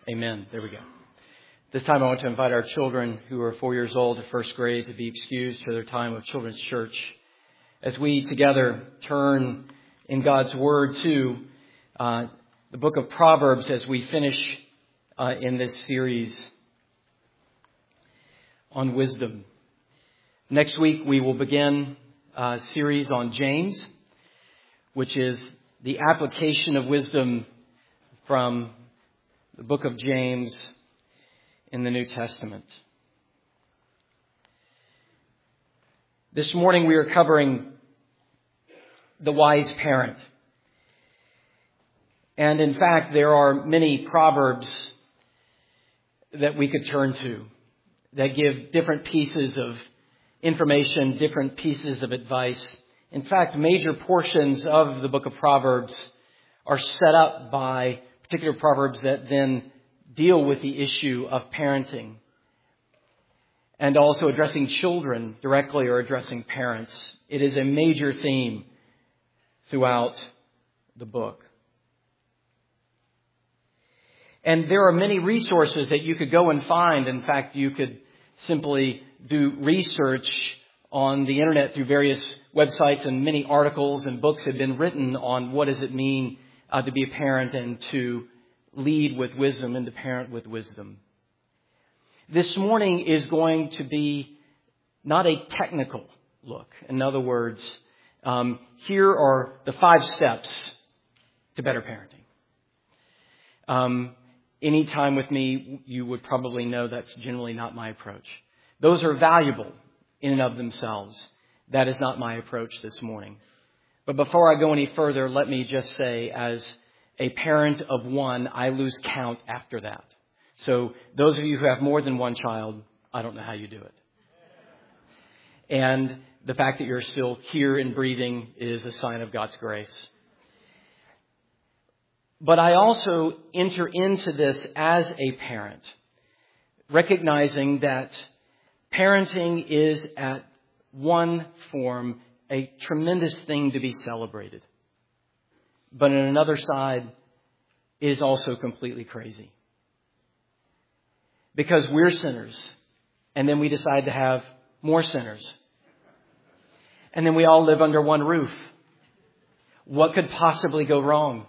Amen. There we go. This time I want to invite our children who are 4 years old to first grade to be excused to their time of children's church as we together turn in God's Word to the book of Proverbs as we finish in this series on wisdom. Next week we will begin a series on James, which is the application of wisdom from the book of James in the New Testament. This morning we are covering the wise parent. And in fact, there are many proverbs that we could turn to that give different pieces of information, different pieces of advice. In fact, major portions of the book of Proverbs are set up by particular proverbs that then deal with the issue of parenting and also addressing children directly or addressing parents. It is a major theme throughout the book. And there are many resources that you could go and find. In fact, you could simply do research on the internet through various websites, and many articles and books have been written on what does it mean to be a parent and to lead with wisdom and to parent with wisdom. This morning is going to be not a technical look. In other words, here are the 5 steps to better parenting. Any time with me, you would probably know that's generally not my approach. Those are valuable in and of themselves. That is not my approach this morning. But before I go any further, let me just say, as a parent of one, I lose count after that. So those of you who have more than one child, I don't know how you do it. And the fact that you're still here and breathing is a sign of God's grace. But I also enter into this as a parent, recognizing that parenting is at one form a tremendous thing to be celebrated. But on another side is also completely crazy. Because we're sinners, and then we decide to have more sinners. And then we all live under one roof. What could possibly go wrong?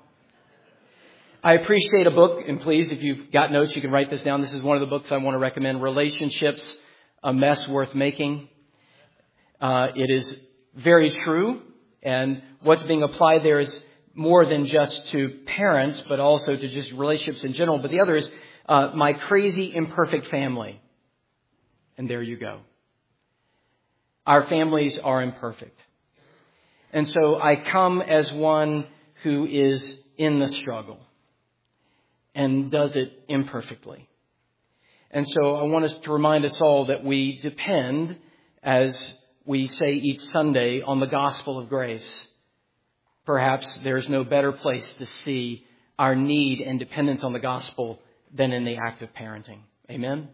I appreciate a book, and please, if you've got notes, you can write this down. This is one of the books I want to recommend, Relationships, A Mess Worth Making. It is very true, and what's being applied there is more than just to parents, but also to just relationships in general. But the other is My Crazy Imperfect Family. And there you go. Our families are imperfect. And so I come as one who is in the struggle and does it imperfectly. And so I want us to remind us all that we depend, as we say each Sunday, on the gospel of grace. Perhaps there's no better place to see our need and dependence on the gospel than in the act of parenting. Amen?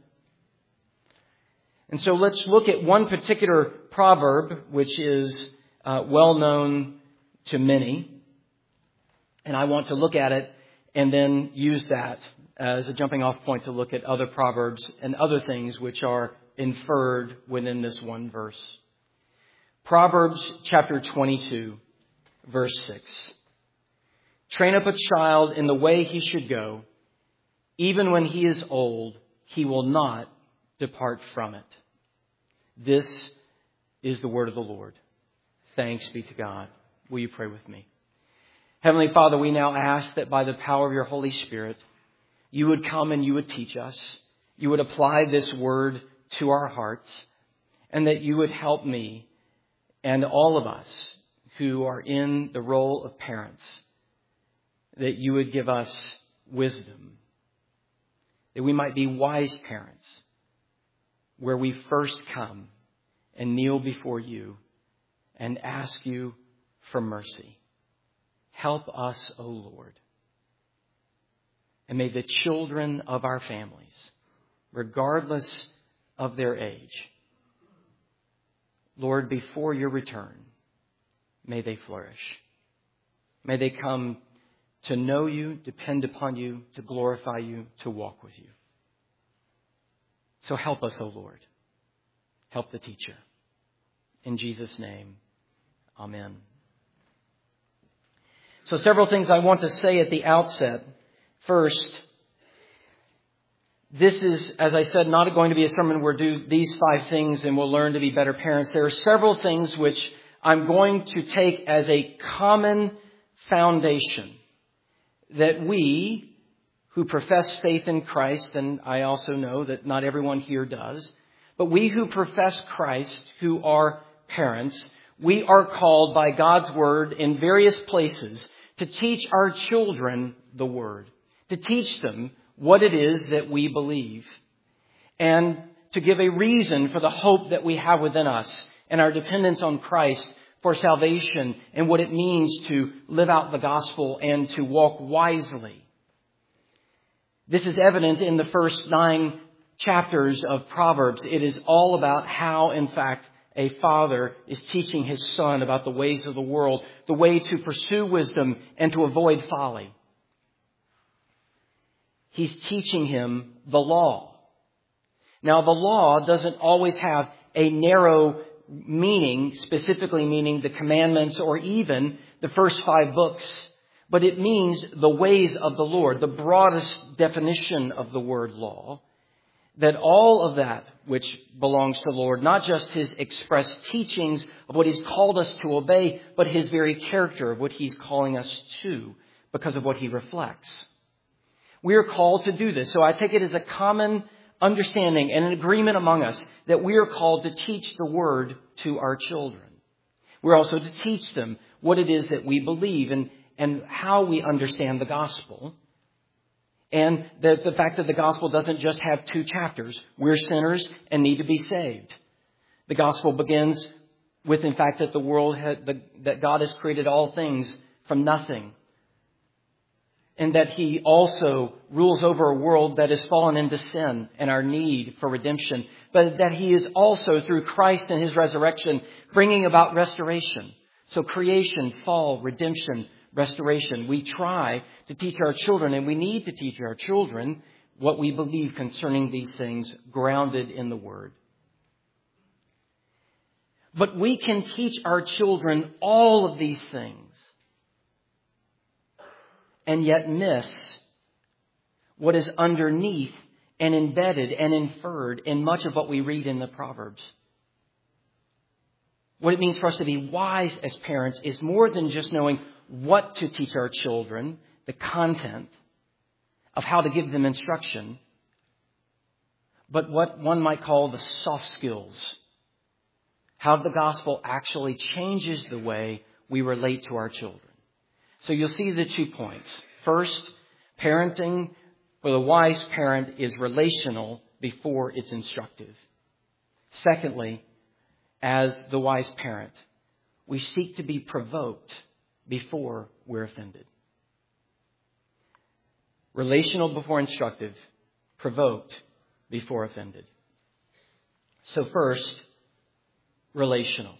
And so let's look at one particular proverb, which is well known to many. And I want to look at it and then use that as a jumping off point to look at other proverbs and other things which are inferred within this one verse. Proverbs chapter 22, verse 6. Train up a child in the way he should go. Even when he is old, he will not depart from it. This is the word of the Lord. Thanks be to God. Will you pray with me? Heavenly Father, we now ask that by the power of your Holy Spirit, you would come and you would teach us. You would apply this word to our hearts, and that you would help me and all of us who are in the role of parents, that you would give us wisdom, that we might be wise parents, where we first come and kneel before you and ask you for mercy. Help us, O Lord. And may the children of our families, regardless of their age, Lord, before your return, may they flourish. May they come to know you, depend upon you, to glorify you, to walk with you. So help us, O Lord. Help the teacher. In Jesus' name, amen. So several things I want to say at the outset. First, this is, as I said, not going to be a sermon where do these 5 things and we'll learn to be better parents. There are several things which I'm going to take as a common foundation that we who profess faith in Christ, and I also know that not everyone here does, but we who profess Christ, who are parents, we are called by God's Word in various places to teach our children the Word, to teach them what it is that we believe, and to give a reason for the hope that we have within us and our dependence on Christ for salvation and what it means to live out the gospel and to walk wisely. This is evident in the first 9 chapters of Proverbs. It is all about how, in fact, a father is teaching his son about the ways of the world, the way to pursue wisdom and to avoid folly. He's teaching him the law. Now, the law doesn't always have a narrow meaning, specifically meaning the commandments or even the first 5 books, but it means the ways of the Lord, the broadest definition of the word law, that all of that which belongs to the Lord, not just His express teachings of what He's called us to obey, but His very character of what He's calling us to because of what He reflects. We are called to do this. So I take it as a common understanding and an agreement among us that we are called to teach the Word to our children. We're also to teach them what it is that we believe and how we understand the gospel. And the fact that the gospel doesn't just have 2 chapters. We're sinners and need to be saved. The gospel begins with, in fact, that that God has created all things from nothing. And that He also rules over a world that has fallen into sin and our need for redemption. But that He is also, through Christ and His resurrection, bringing about restoration. So creation, fall, redemption, restoration. We try to teach our children, and we need to teach our children what we believe concerning these things, grounded in the Word. But we can teach our children all of these things and yet miss what is underneath and embedded and inferred in much of what we read in the Proverbs. What it means for us to be wise as parents is more than just knowing what to teach our children, the content of how to give them instruction, but what one might call the soft skills. How the gospel actually changes the way we relate to our children. So you'll see the 2 points. First, parenting for the wise parent is relational before it's instructive. Secondly, as the wise parent, we seek to be provoked before we're offended. Relational before instructive, provoked before offended. So first, relational.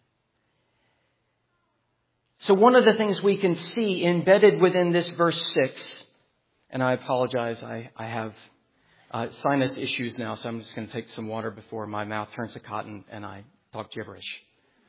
So one of the things we can see embedded within this verse 6, and I apologize, I have sinus issues now, so I'm just going to take some water before my mouth turns to cotton and I talk gibberish.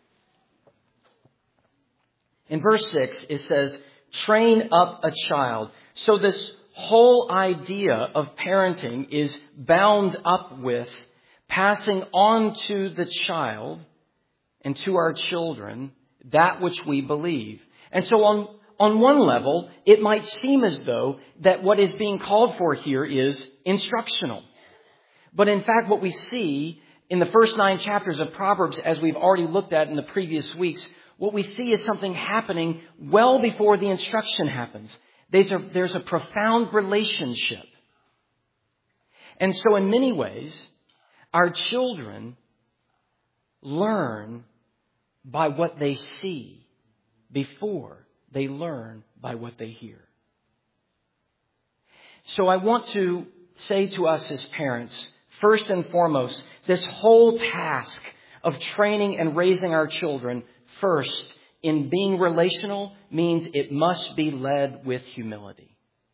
In verse 6, it says, train up a child. So this whole idea of parenting is bound up with passing on to the child and to our children that which we believe. And so on one level, it might seem as though that what is being called for here is instructional. But in fact, what we see in the first 9 chapters of Proverbs, as we've already looked at in the previous weeks, what we see is something happening well before the instruction happens. There's a profound relationship. And so in many ways, our children learn by what they see before they learn by what they hear. So I want to say to us as parents, first and foremost, this whole task of training and raising our children first in being relational means it must be led with humility.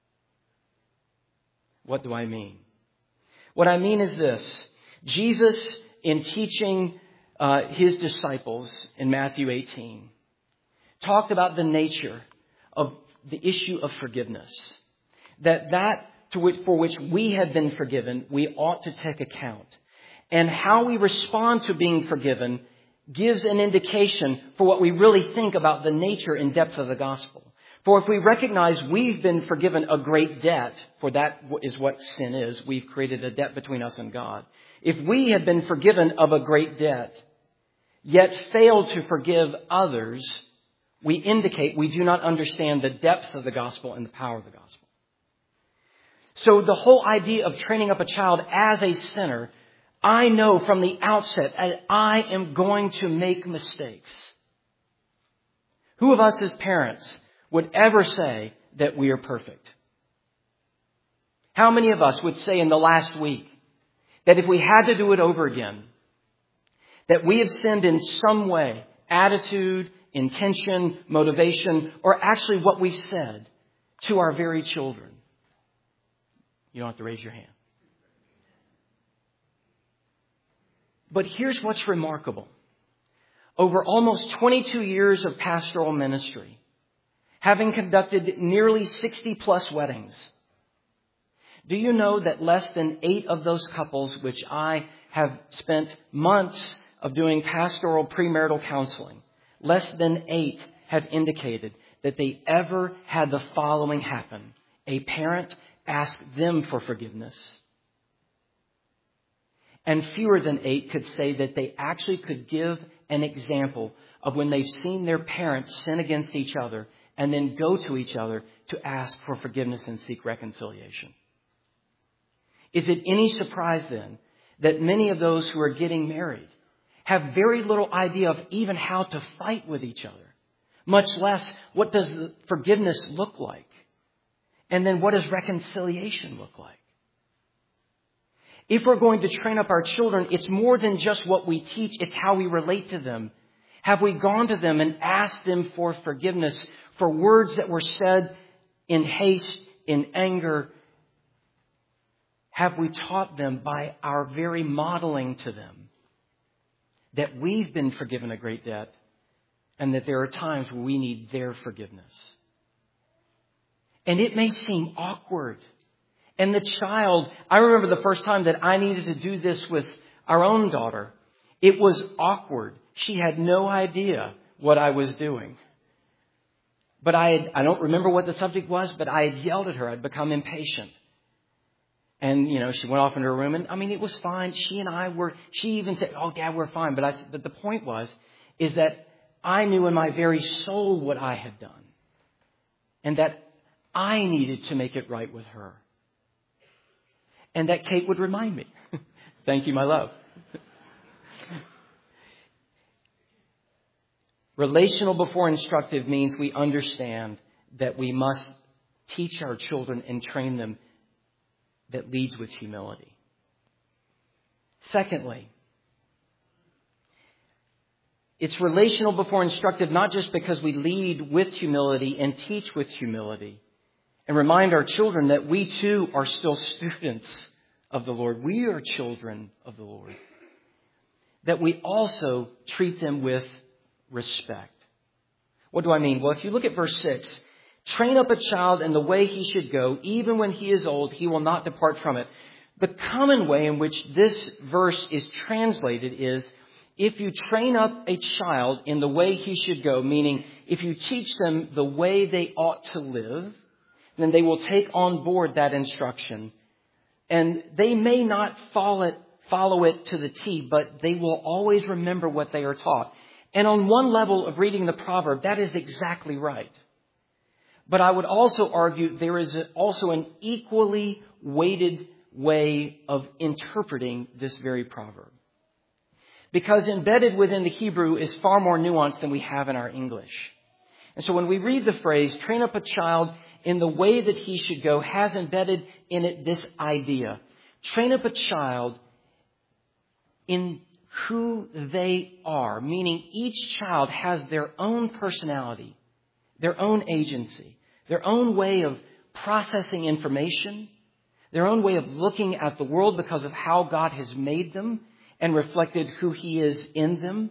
What do I mean? What I mean is this. Jesus, in teaching his disciples in Matthew 18, talked about the nature of the issue of forgiveness. That for which we have been forgiven, we ought to take account. And how we respond to being forgiven gives an indication for what we really think about the nature and depth of the gospel. For if we recognize we've been forgiven a great debt, for that is what sin is, we've created a debt between us and God. If we have been forgiven of a great debt, yet fail to forgive others, we indicate we do not understand the depth of the gospel and the power of the gospel. So the whole idea of training up a child as a sinner, I know from the outset that I am going to make mistakes. Who of us as parents would ever say that we are perfect? How many of us would say in the last week that if we had to do it over again, that we have sinned in some way, attitude, intention, motivation, or actually what we've said to our very children? You don't have to raise your hand. But here's what's remarkable. Over almost 22 years of pastoral ministry, having conducted nearly 60 plus weddings, do you know that less than 8 of those couples, which I have spent months of doing pastoral premarital counseling, less than 8 have indicated that they ever had the following happen. A parent asked them for forgiveness. And fewer than 8 could say that they actually could give an example of when they've seen their parents sin against each other and then go to each other to ask for forgiveness and seek reconciliation. Is it any surprise then that many of those who are getting married have very little idea of even how to fight with each other, much less what does forgiveness look like? And then what does reconciliation look like? If we're going to train up our children, it's more than just what we teach. It's how we relate to them. Have we gone to them and asked them for forgiveness for words that were said in haste, in anger? Have we taught them by our very modeling to them that we've been forgiven a great debt and that there are times where we need their forgiveness? And it may seem awkward. And the child, I remember the first time that I needed to do this with our own daughter. It was awkward. She had no idea what I was doing. But I don't remember what the subject was, but I had yelled at her. I'd become impatient. And, she went off into her room. And, it was fine. She even said, "Oh, Dad, we're fine." But the point is that I knew in my very soul what I had done. And that I needed to make it right with her. And that Kate would remind me. Thank you, my love. Relational before instructive means we understand that we must teach our children and train them that leads with humility. Secondly, it's relational before instructive not just because we lead with humility and teach with humility and remind our children that we too are still students of the Lord. We are children of the Lord. That we also treat them with respect. What do I mean? Well, if you look at verse 6, train up a child in the way he should go. Even when he is old, he will not depart from it. The common way in which this verse is translated is, if you train up a child in the way he should go, meaning if you teach them the way they ought to live, then they will take on board that instruction. And they may not follow it to the T, but they will always remember what they are taught. And on one level of reading the proverb, that is exactly right. But I would also argue there is also an equally weighted way of interpreting this very proverb. Because embedded within the Hebrew is far more nuance than we have in our English. And so when we read the phrase, train up a child in the way that he should go, has embedded in it this idea. Train up a child in who they are, meaning each child has their own personality, their own agency, their own way of processing information, their own way of looking at the world because of how God has made them and reflected who He is in them.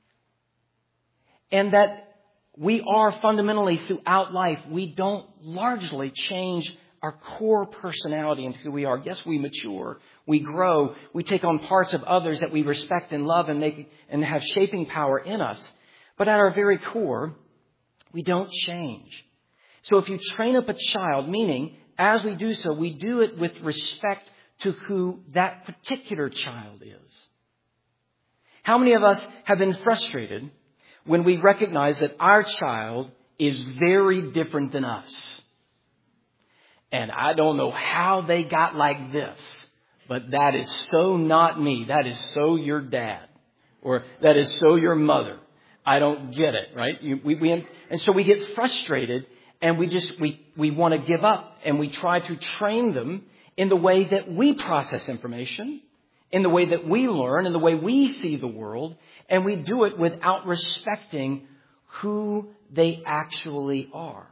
And that we are fundamentally throughout life, we don't largely change our core personality and who we are. Yes, we mature, we grow, we take on parts of others that we respect and love and have shaping power in us. But at our very core, we don't change. So if you train up a child, meaning as we do so, we do it with respect to who that particular child is. How many of us have been frustrated when we recognize that our child is very different than us? And I don't know how they got like this, but that is so not me. That is so your dad, or that is so your mother. I don't get it, right? And so we get frustrated, and we want to give up, and we try to train them in the way that we process information, in the way that we learn, in the way we see the world, and we do it without respecting who they actually are.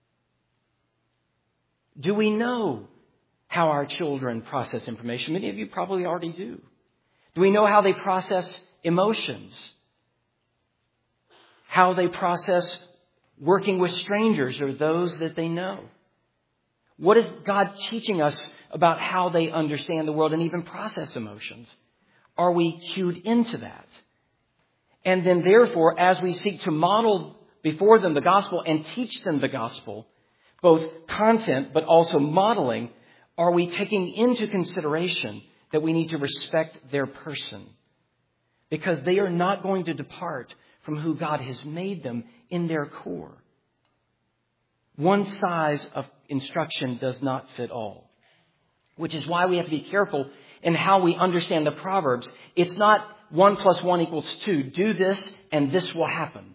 Do we know how our children process information? Many of you probably already do. Do we know how they process emotions? How they process working with strangers or those that they know? What is God teaching us about how they understand the world and even process emotions? Are we cued into that? And then therefore, as we seek to model before them the gospel and teach them the gospel, both content but also modeling, are we taking into consideration that we need to respect their person? Because they are not going to depart from who God has made them in their core. One size of instruction does not fit all, which is why we have to be careful in how we understand the Proverbs. It's not 1 + 1 = 2. Do this and this will happen.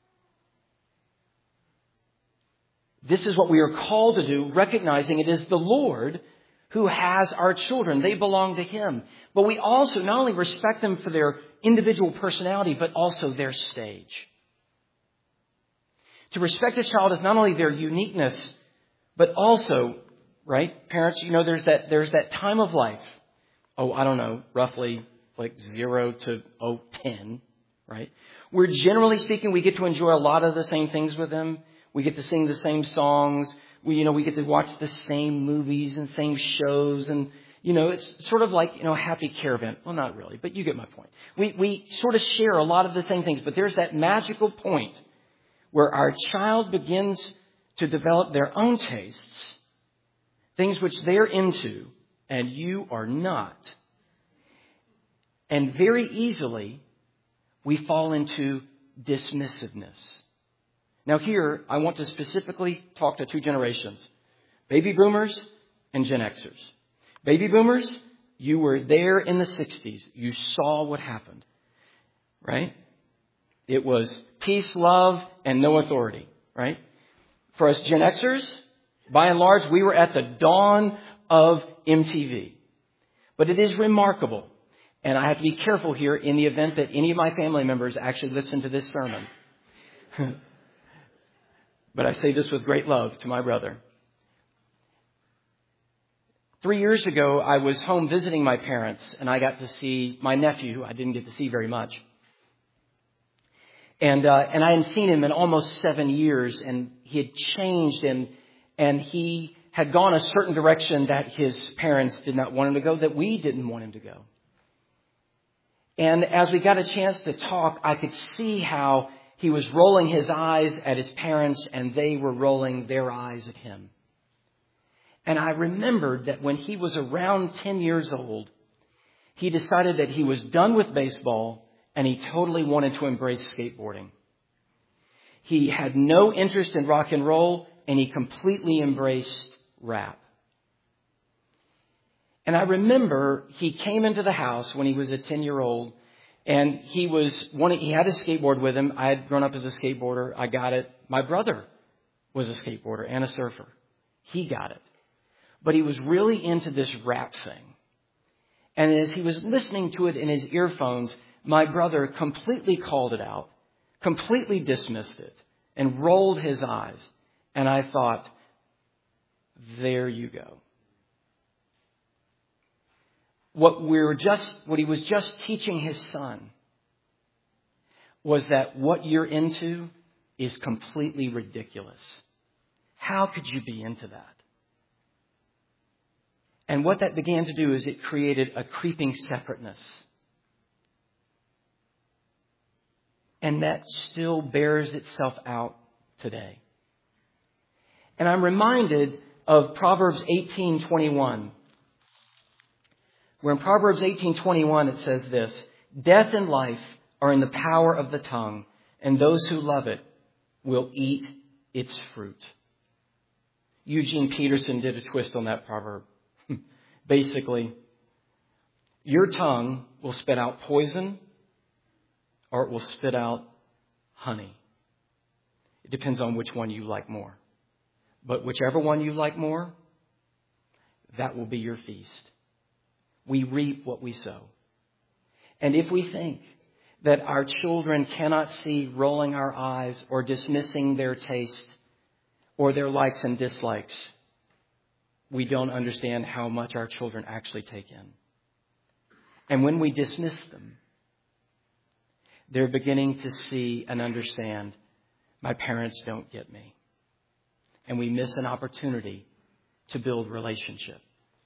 This is what we are called to do, recognizing it is the Lord who has our children. They belong to Him. But we also not only respect them for their individual personality, but also their stage. To respect a child is not only their uniqueness, but also, right, parents, there's that time of life. I don't know, roughly like 0 to 10, right? Where generally speaking, we get to enjoy a lot of the same things with them. We get to sing the same songs. We get to watch the same movies and same shows. And, it's sort of like, Happy Caravan. Well, not really, but you get my point. We sort of share a lot of the same things, but there's that magical point where our child begins to develop their own tastes, things which they're into, and you are not. And very easily, we fall into dismissiveness. Now here, I want to specifically talk to two generations, baby boomers and Gen Xers. Baby boomers, you were there in the 60s. You saw what happened, right? It was peace, love, and no authority, right? For us Gen Xers, by and large, we were at the dawn of MTV. But it is remarkable, and I have to be careful here in the event that any of my family members actually listen to this sermon. But I say this with great love to my brother. 3 years ago, I was home visiting my parents, and I got to see my nephew, who I didn't get to see very much. And I hadn't seen him in almost 7 years, and he had changed, and he had gone a certain direction that his parents did not want him to go, that we didn't want him to go. And as we got a chance to talk, I could see how he was rolling his eyes at his parents, and they were rolling their eyes at him. And I remembered that when he was around 10 years old, he decided that he was done with baseball, and he totally wanted to embrace skateboarding. He had no interest in rock and roll, and he completely embraced rap. And I remember he came into the house when he was a 10-year-old, and he had a skateboard with him. I had grown up as a skateboarder. I got it. My brother was a skateboarder and a surfer. He got it. But he was really into this rap thing. And as he was listening to it in his earphones, my brother completely called it out, completely dismissed it, and rolled his eyes. And I thought, there you go. What he was just teaching his son was that what you're into is completely ridiculous. How could you be into that? And what that began to do is it created a creeping separateness. And that still bears itself out today. And I'm reminded of Proverbs 18:21. Where in Proverbs 18:21 it says this, "Death and life are in the power of the tongue, and those who love it will eat its fruit." Eugene Peterson did a twist on that proverb. Basically, your tongue will spit out poison or it will spit out honey. It depends on which one you like more. But whichever one you like more, that will be your feast. We reap what we sow. And if we think that our children cannot see rolling our eyes or dismissing their taste or their likes and dislikes, we don't understand how much our children actually take in. And when we dismiss them, they're beginning to see and understand, my parents don't get me. And we miss an opportunity to build relationship.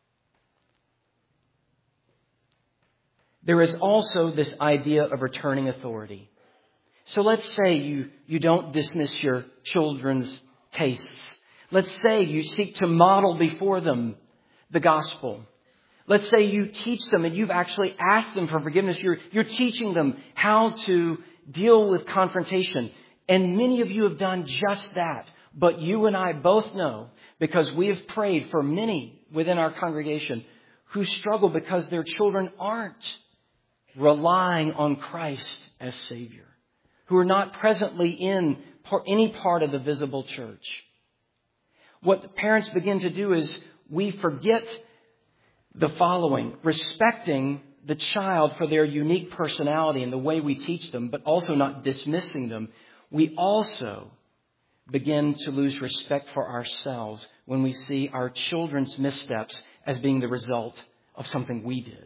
There is also this idea of returning authority. So let's say you don't dismiss your children's tastes. Let's say you seek to model before them the gospel. Let's say you teach them and you've actually asked them for forgiveness. You're teaching them how to deal with confrontation. And many of you have done just that. But you and I both know, because we have prayed for many within our congregation who struggle because their children aren't relying on Christ as Savior, who are not presently in any part of the visible church. What the parents begin to do is we forget the following: respecting the child for their unique personality and the way we teach them, but also not dismissing them. We also begin to lose respect for ourselves when we see our children's missteps as being the result of something we did.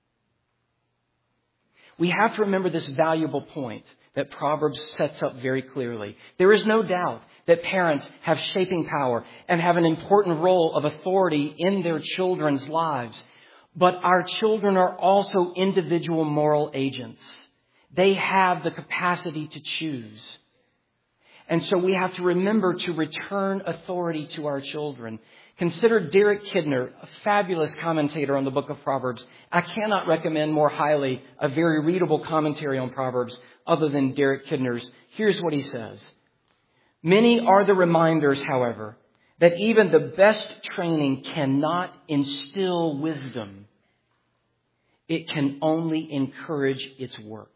We have to remember this valuable point that Proverbs sets up very clearly. There is no doubt that parents have shaping power and have an important role of authority in their children's lives. But our children are also individual moral agents. They have the capacity to choose. And so we have to remember to return authority to our children. Consider Derek Kidner, a fabulous commentator on the book of Proverbs. I cannot recommend more highly a very readable commentary on Proverbs other than Derek Kidner's. Here's what he says. Many are the reminders, however, that even the best training cannot instill wisdom. It can only encourage its work.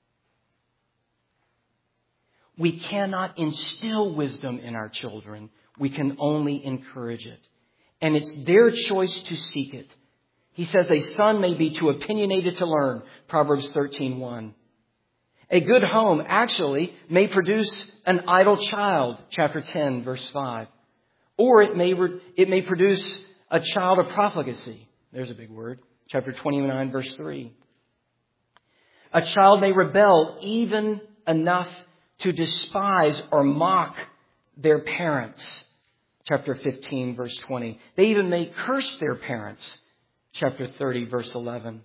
We cannot instill wisdom in our children. We can only encourage it. And it's their choice to seek it. He says a son may be too opinionated to learn, Proverbs 13:1. A good home actually may produce an idle child, chapter 10, verse 5. Or it may produce a child of profligacy. There's a big word, chapter 29, verse 3. A child may rebel even enough to despise or mock their parents. Chapter 15, verse 20. They even may curse their parents. Chapter 30, verse 11.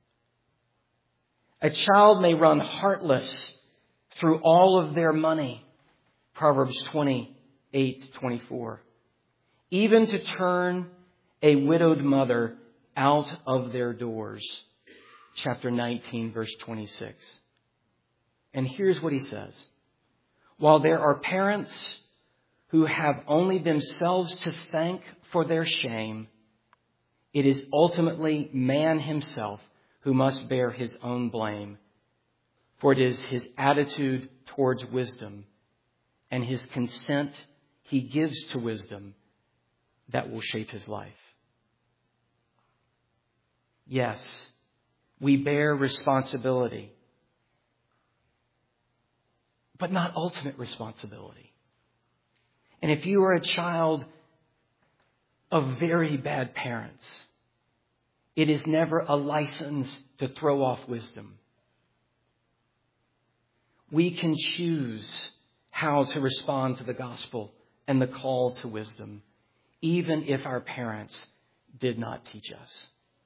A child may run heartless through all of their money. Proverbs 28:24. Even to turn a widowed mother out of their doors. Chapter 19, verse 26. And here's what he says. While there are parents who have only themselves to thank for their shame, it is ultimately man himself who must bear his own blame. For it is his attitude towards wisdom and his consent he gives to wisdom that will shape his life. Yes, we bear responsibility but not ultimate responsibility. And if you are a child of very bad parents, it is never a license to throw off wisdom. We can choose how to respond to the gospel and the call to wisdom, even if our parents did not teach us.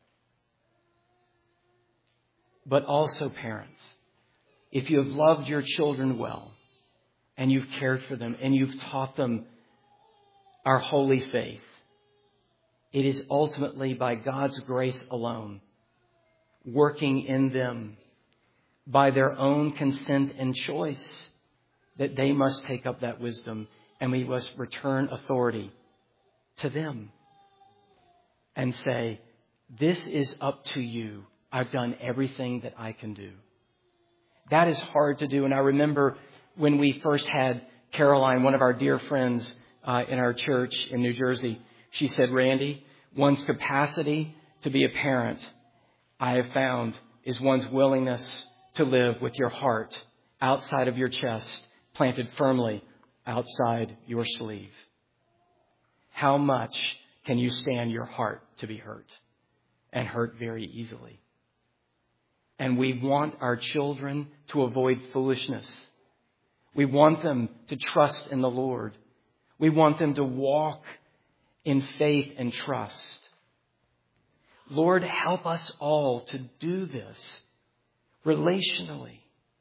But also, parents, if you have loved your children well, and you've cared for them, and you've taught them our holy faith, it is ultimately by God's grace alone, working in them by their own consent and choice, that they must take up that wisdom, and we must return authority to them and say, this is up to you. I've done everything that I can do. That is hard to do. And I remember when we first had Caroline, one of our dear friends in our church in New Jersey, she said, Randy, one's capacity to be a parent, I have found, is one's willingness to live with your heart outside of your chest, planted firmly outside your sleeve. How much can you stand your heart to be hurt, and hurt very easily? And we want our children to avoid foolishness. We want them to trust in the Lord. We want them to walk in faith and trust. Lord, help us all to do this relationally.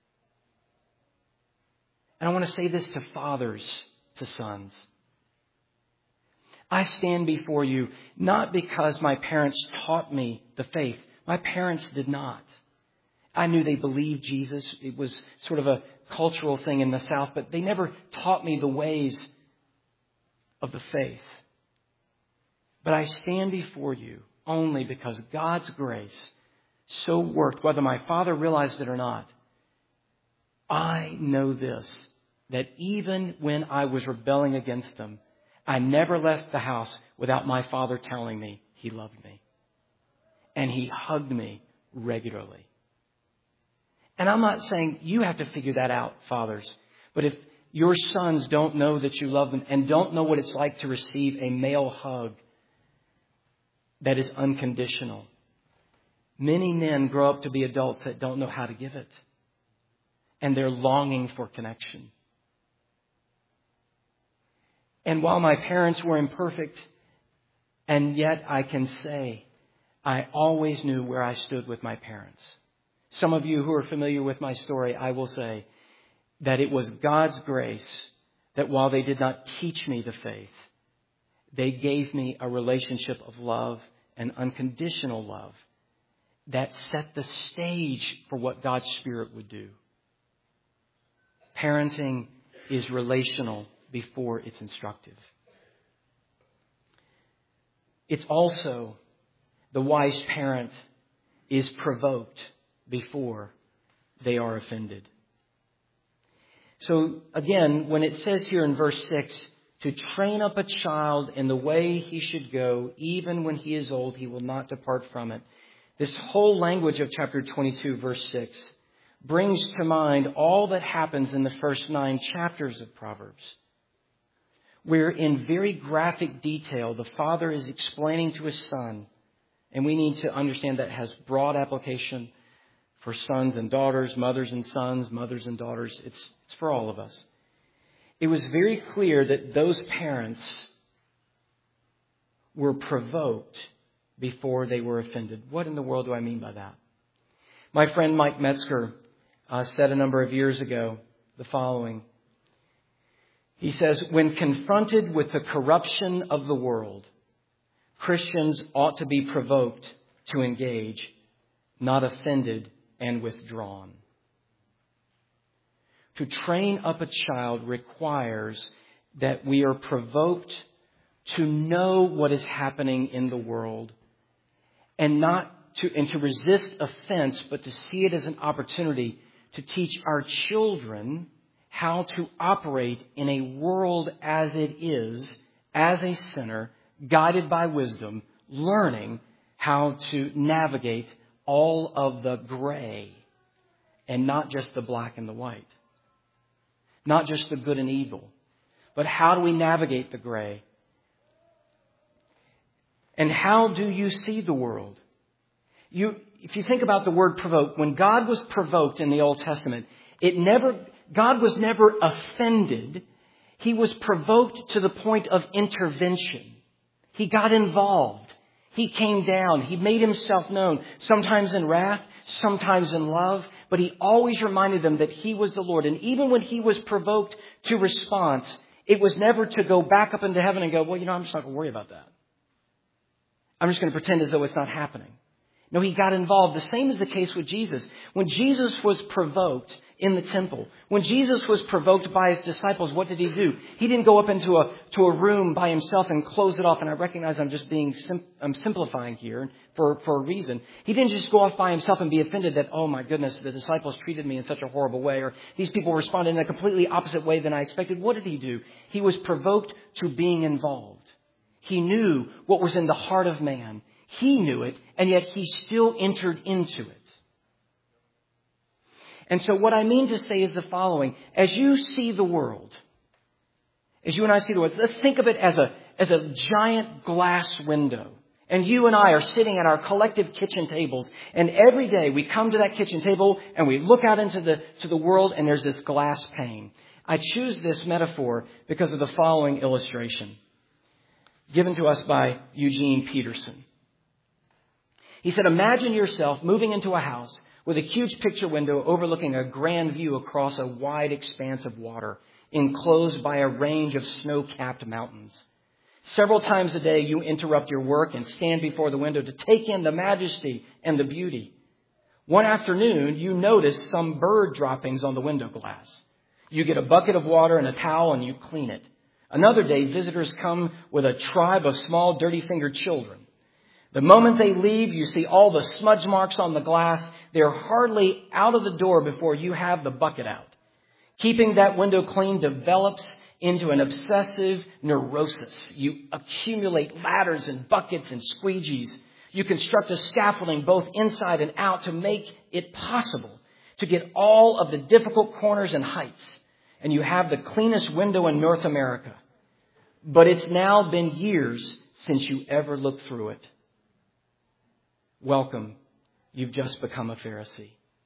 And I want to say this to fathers, to sons. I stand before you not because my parents taught me the faith. My parents did not. I knew they believed Jesus. It was sort of a cultural thing in the South, but they never taught me the ways of the faith. But I stand before you only because God's grace so worked, whether my father realized it or not. I know this, that even when I was rebelling against them, I never left the house without my father telling me he loved me. And he hugged me regularly. And I'm not saying you have to figure that out, fathers. But if your sons don't know that you love them and don't know what it's like to receive a male hug that is unconditional, many men grow up to be adults that don't know how to give it. And they're longing for connection. And while my parents were imperfect, and yet I can say I always knew where I stood with my parents. Some of you who are familiar with my story, I will say that it was God's grace that while they did not teach me the faith, they gave me a relationship of love and unconditional love that set the stage for what God's Spirit would do. Parenting is relational before it's instructive. It's also, the wise parent is provoked before they are offended. So again, when it says here in verse 6, to train up a child in the way he should go, even when he is old, he will not depart from it. This whole language of chapter 22, verse 6, brings to mind all that happens in the first 9 chapters of Proverbs, where in very graphic detail, the father is explaining to his son, and we need to understand that has broad application for sons and daughters, mothers and sons, mothers and daughters. It's for all of us. It was very clear that those parents were provoked before they were offended. What in the world do I mean by that? My friend Mike Metzger said a number of years ago the following. He says, when confronted with the corruption of the world, Christians ought to be provoked to engage, not offended and withdrawn. To train up a child requires that we are provoked to know what is happening in the world and to resist offense, but to see it as an opportunity to teach our children how to operate in a world as it is, as a sinner, guided by wisdom, learning how to navigate all of the gray and not just the black and the white. not just the good and evil, but how do we navigate the gray? And how do you see the world? If you think about the word provoke, when God was provoked in the Old Testament, God was never offended. He was provoked to the point of intervention. He got involved. He came down. He made himself known, sometimes in wrath, sometimes in love, but he always reminded them that he was the Lord. And even when he was provoked to response, it was never to go back up into heaven and go, well, I'm just not going to worry about that. I'm just going to pretend as though it's not happening. No, he got involved. The same is the case with Jesus. When Jesus was provoked in the temple, when Jesus was provoked by his disciples, what did he do? He didn't go up into a room by himself and close it off. And I recognize I'm simplifying here for a reason. He didn't just go off by himself and be offended that, oh my goodness, the disciples treated me in such a horrible way, or these people responded in a completely opposite way than I expected. What did he do? He was provoked to being involved. He knew what was in the heart of man. He knew it, and yet he still entered into it. And so what I mean to say is the following. As you see the world, as you and I see the world, let's think of it as a giant glass window. And you and I are sitting at our collective kitchen tables, and every day we come to that kitchen table and we look out into the world, and there's this glass pane. I choose this metaphor because of the following illustration, given to us by Eugene Peterson. He said, imagine yourself moving into a house with a huge picture window overlooking a grand view across a wide expanse of water, enclosed by a range of snow-capped mountains. Several times a day, you interrupt your work and stand before the window to take in the majesty and the beauty. One afternoon, you notice some bird droppings on the window glass. You get a bucket of water and a towel and you clean it. Another day, visitors come with a tribe of small, dirty-fingered children. The moment they leave, you see all the smudge marks on the glass. They're hardly out of the door before you have the bucket out. Keeping that window clean develops into an obsessive neurosis. You accumulate ladders and buckets and squeegees. You construct a scaffolding both inside and out to make it possible to get all of the difficult corners and heights. And you have the cleanest window in North America. But it's now been years since you ever looked through it. Welcome. You've just become a Pharisee.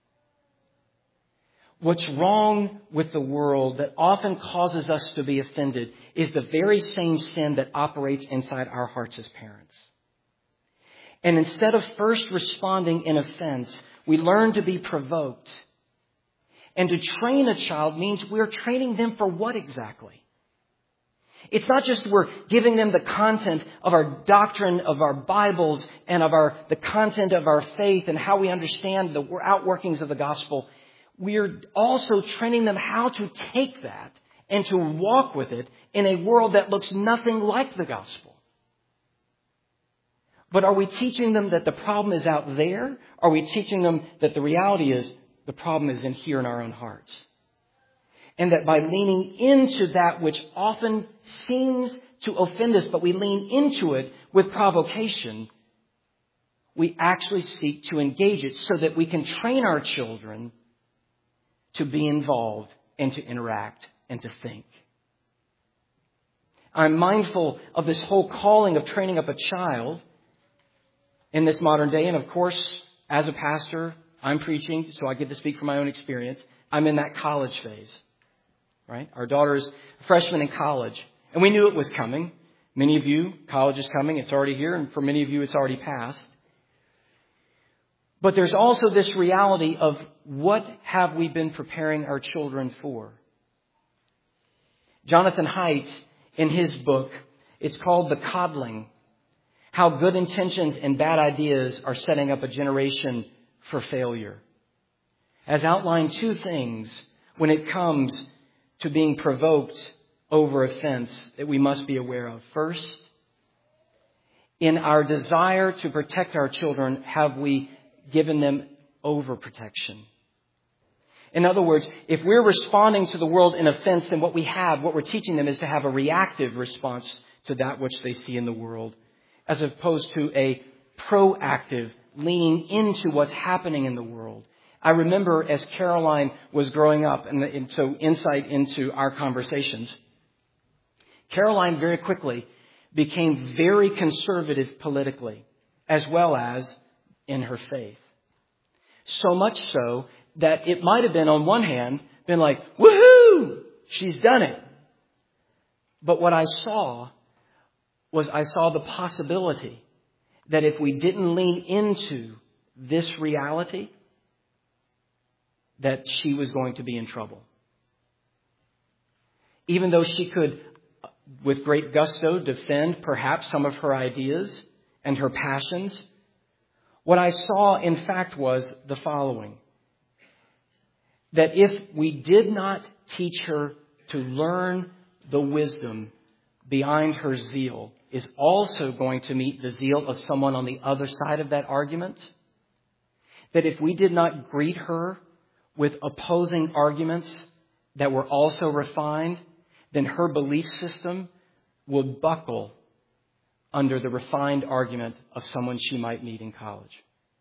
What's wrong with the world that often causes us to be offended is the very same sin that operates inside our hearts as parents. And instead of first responding in offense, we learn to be provoked. And to train a child means we're training them for what exactly? It's not just we're giving them the content of our doctrine, of our Bibles, and of the content of our faith and how we understand the outworkings of the gospel. We're also training them how to take that and to walk with it in a world that looks nothing like the gospel. But are we teaching them that the problem is out there? Are we teaching them that the reality is the problem is in here in our own hearts? And that by leaning into that which often seems to offend us, but we lean into it with provocation, we actually seek to engage it so that we can train our children to be involved and to interact and to think. I'm mindful of this whole calling of training up a child in this modern day. And of course, as a pastor, I'm preaching, so I get to speak from my own experience. I'm in that college phase. Right? Our daughter's a freshman in college. And we knew it was coming. Many of you, college is coming. It's already here. And for many of you, it's already passed. But there's also this reality of what have we been preparing our children for? Jonathan Haidt, in his book, it's called The Coddling, How Good Intentions and Bad Ideas Are Setting Up a Generation for Failure, has outlined two things when it comes to being provoked over offense that we must be aware of. First, in our desire to protect our children, have we given them overprotection? In other words, if we're responding to the world in offense, then what we're teaching them is to have a reactive response to that which they see in the world, as opposed to a proactive leaning into what's happening in the world. I remember as Caroline was growing up, and so insight into our conversations, Caroline very quickly became very conservative politically, as well as in her faith. So much so that it might have been, on one hand, been like, woohoo, she's done it. But what I saw the possibility that if we didn't lean into this reality, that she was going to be in trouble. Even though she could, with great gusto, defend perhaps some of her ideas and her passions, what I saw, in fact, was the following. That if we did not teach her to learn the wisdom behind her zeal is also going to meet the zeal of someone on the other side of that argument, that if we did not greet her with opposing arguments that were also refined, then her belief system would buckle under the refined argument of someone she might meet in college.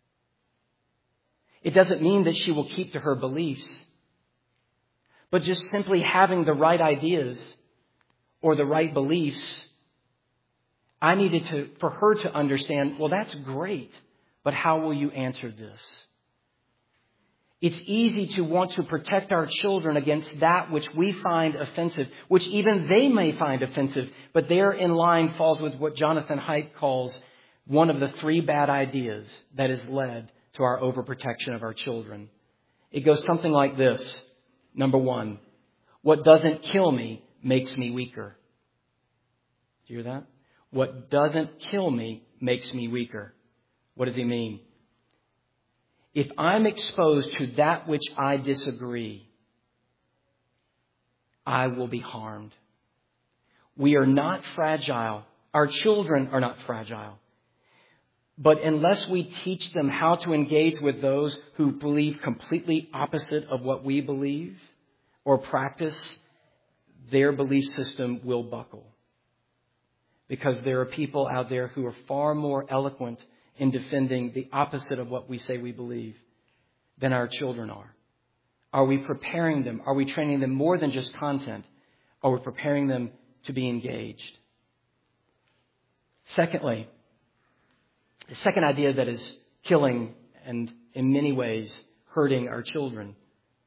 It doesn't mean that she will keep to her beliefs, but just simply having the right ideas or the right beliefs, I needed for her to understand, well, that's great, but how will you answer this? It's easy to want to protect our children against that which we find offensive, which even they may find offensive, but therein line falls with what Jonathan Haidt calls one of the three bad ideas that has led to our overprotection of our children. It goes something like this. Number one, what doesn't kill me makes me weaker. Do you hear that? What doesn't kill me makes me weaker. What does he mean? If I'm exposed to that which I disagree, I will be harmed. We are not fragile. Our children are not fragile. But unless we teach them how to engage with those who believe completely opposite of what we believe or practice, their belief system will buckle. Because there are people out there who are far more eloquent in defending the opposite of what we say we believe than our children are. Are we preparing them? Are we training them more than just content? Are we preparing them to be engaged? Secondly, the second idea that is killing and in many ways hurting our children.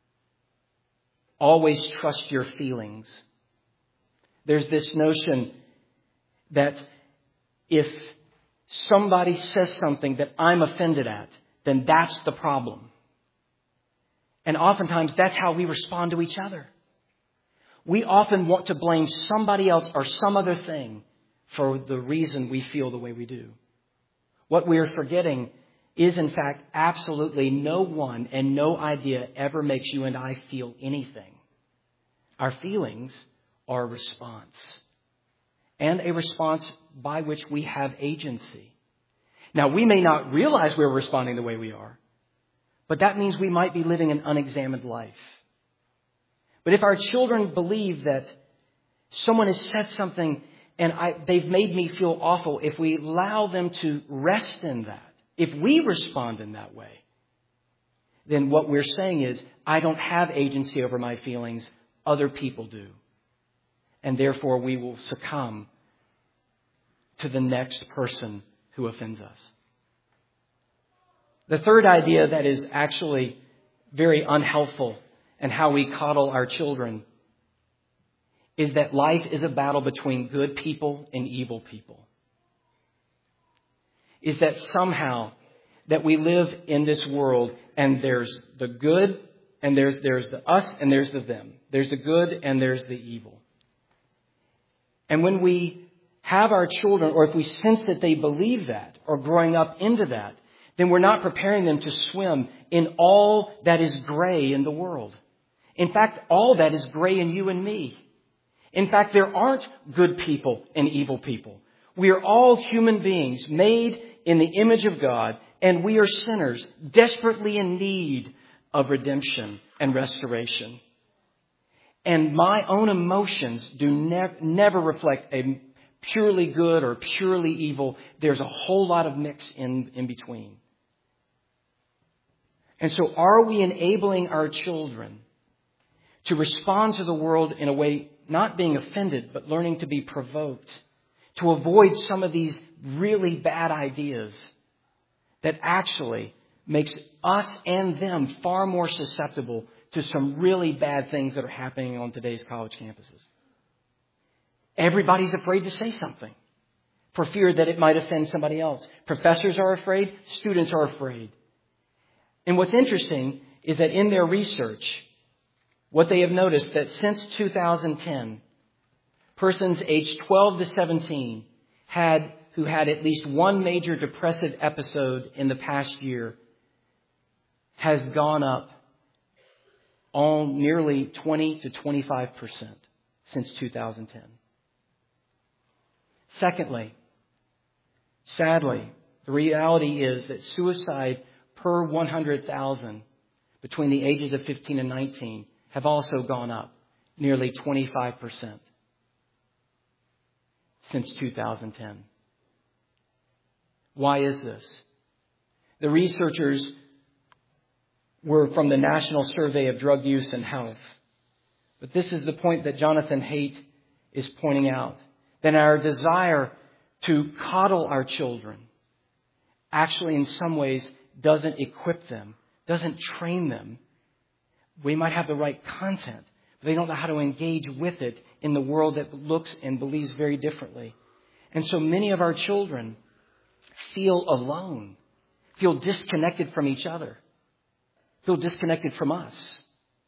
Always trust your feelings. There's this notion that if somebody says something that I'm offended at, then that's the problem. And oftentimes that's how we respond to each other. We often want to blame somebody else or some other thing for the reason we feel the way we do. What we are forgetting is, in fact, absolutely no one and no idea ever makes you and I feel anything. Our feelings are a response, and a response by which we have agency. Now, we may not realize we're responding the way we are, but that means we might be living an unexamined life. But if our children believe that someone has said something and they've made me feel awful, if we allow them to rest in that, if we respond in that way, then what we're saying is, I don't have agency over my feelings, other people do. And therefore we will succumb to the next person who offends us. The third idea that is actually very unhelpful in how we coddle our children is that life is a battle between good people and evil people. Is that somehow that we live in this world and there's the good and there's the us and there's the them. There's the good and there's the evil. And when we have our children, or if we sense that they believe that or growing up into that, then we're not preparing them to swim in all that is gray in the world. In fact, all that is gray in you and me. In fact, there aren't good people and evil people. We are all human beings made in the image of God, and we are sinners desperately in need of redemption and restoration. And my own emotions do never reflect a purely good or purely evil. There's a whole lot of mix in between. And so are we enabling our children to respond to the world in a way not being offended, but learning to be provoked, to avoid some of these really bad ideas that actually makes us and them far more susceptible to some really bad things that are happening on today's college campuses? Everybody's afraid to say something for fear that it might offend somebody else. Professors are afraid. Students are afraid. And what's interesting is that in their research, what they have noticed that since 2010, persons aged 12 to 17 who had at least one major depressive episode in the past year has gone up on nearly 20 to 25% since 2010. Secondly, sadly, the reality is that suicide per 100,000 between the ages of 15 and 19 have also gone up nearly 25% since 2010. Why is this? The researchers were from the National Survey of Drug Use and Health. But this is the point that Jonathan Haidt is pointing out, that our desire to coddle our children actually in some ways doesn't equip them, doesn't train them. We might have the right content, but they don't know how to engage with it in the world that looks and believes very differently. And so many of our children feel alone, feel disconnected from each other, feel disconnected from us.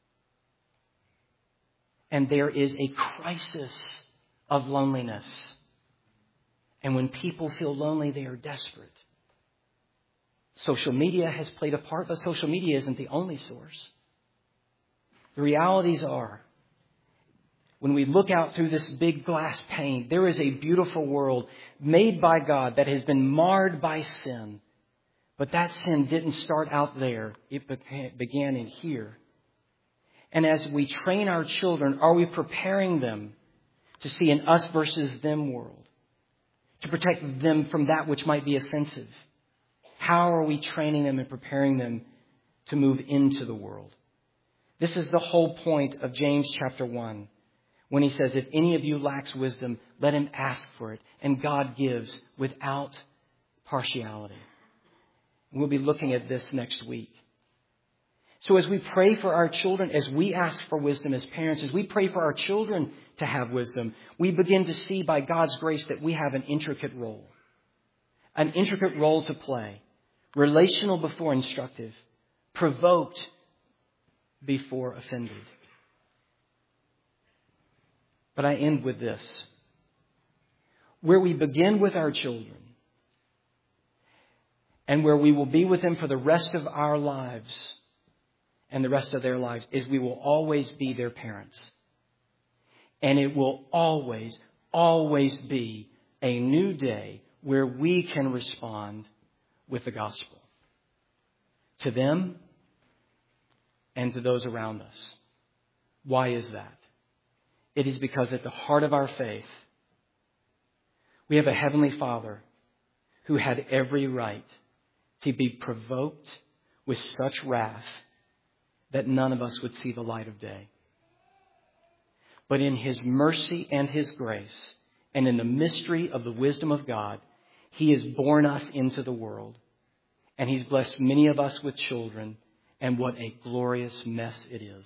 And there is a crisis of loneliness. And when people feel lonely, they are desperate. Social media has played a part, but social media isn't the only source. The realities are, when we look out through this big glass pane, there is a beautiful world made by God that has been marred by sin. But that sin didn't start out there. It began in here. And as we train our children, are we preparing them to see an us versus them world? To protect them from that which might be offensive? How are we training them and preparing them to move into the world? This is the whole point of James chapter 1. When he says, if any of you lacks wisdom, let him ask for it. And God gives without partiality. We'll be looking at this next week. So as we pray for our children, as we ask for wisdom as parents, as we pray for our children to have wisdom, we begin to see by God's grace that we have an intricate role to play. Relational before instructive. Provoked before offended. But I end with this. Where we begin with our children and where we will be with them for the rest of our lives and the rest of their lives is we will always be their parents. And it will always, always be a new day where we can respond with the gospel to them and to those around us. Why is that? It is because at the heart of our faith, we have a Heavenly Father who had every right to be provoked with such wrath that none of us would see the light of day. But in His mercy and His grace, and in the mystery of the wisdom of God, He has borne us into the world. And He's blessed many of us with children. And what a glorious mess it is.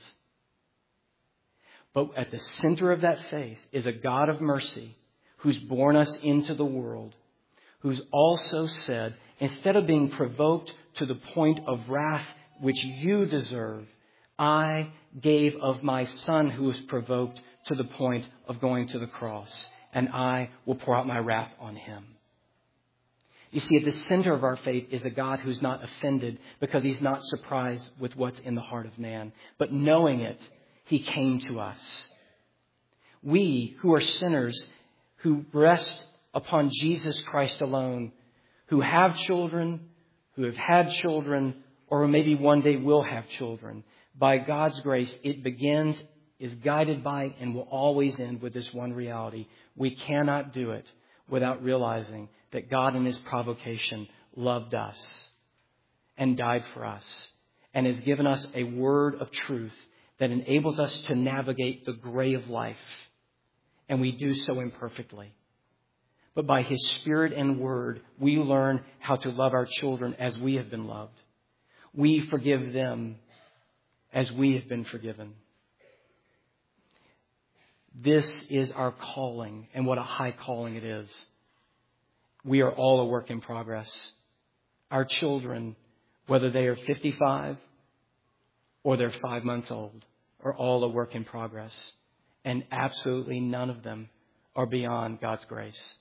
But at the center of that faith is a God of mercy who's borne us into the world, who's also said, instead of being provoked to the point of wrath which you deserve, I gave of my Son who was provoked to the point of going to the cross, and I will pour out my wrath on Him. You see, at the center of our faith is a God who's not offended because He's not surprised with what's in the heart of man. But knowing it, He came to us. We, who are sinners, who rest upon Jesus Christ alone, who have children, who have had children, or maybe one day will have children, by God's grace, it begins, is guided by, and will always end with this one reality. We cannot do it without realizing that God in His provocation loved us and died for us and has given us a word of truth that enables us to navigate the gray of life. And we do so imperfectly. But by His Spirit and Word, we learn how to love our children as we have been loved. We forgive them as we have been forgiven. This is our calling, and what a high calling it is. We are all a work in progress. Our children, whether they are 55 or they're 5 months old, are all a work in progress. And absolutely none of them are beyond God's grace.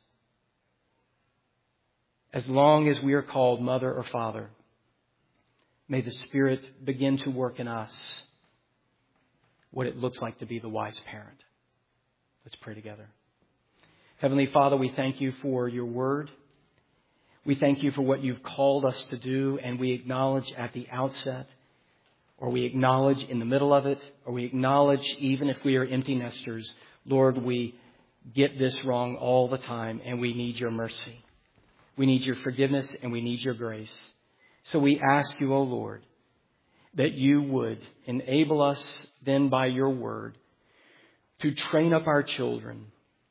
As long as we are called mother or father, may the Spirit begin to work in us what it looks like to be the wise parent. Let's pray together. Heavenly Father, we thank you for your word. We thank you for what you've called us to do, and we acknowledge at the outset, or we acknowledge in the middle of it, or we acknowledge even if we are empty nesters, Lord, we get this wrong all the time, and we need your mercy. We need your forgiveness, and we need your grace. So we ask you, O Lord, that you would enable us then by your word to train up our children,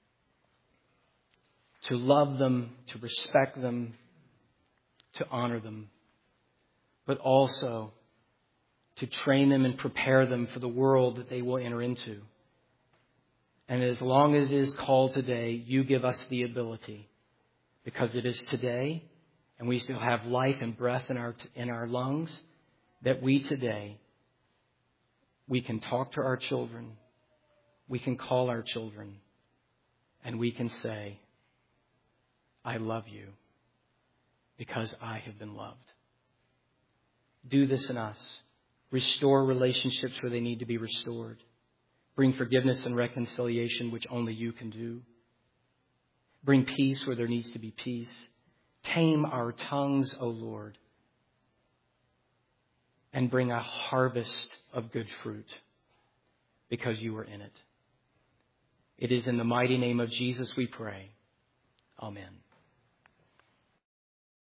to love them, to respect them, to honor them, but also to train them and prepare them for the world that they will enter into. And as long as it is called today, you give us the ability, because it is today, and we still have life and breath in our lungs, that we today, we can talk to our children, we can call our children, and we can say, I love you because I have been loved. Do this in us. Restore relationships where they need to be restored. Bring forgiveness and reconciliation, which only you can do. Bring peace where there needs to be peace. Tame our tongues, O Lord, and bring a harvest of good fruit because you are in it. It is in the mighty name of Jesus we pray. Amen.